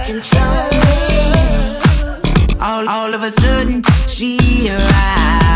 control me. All of a sudden, she arrived.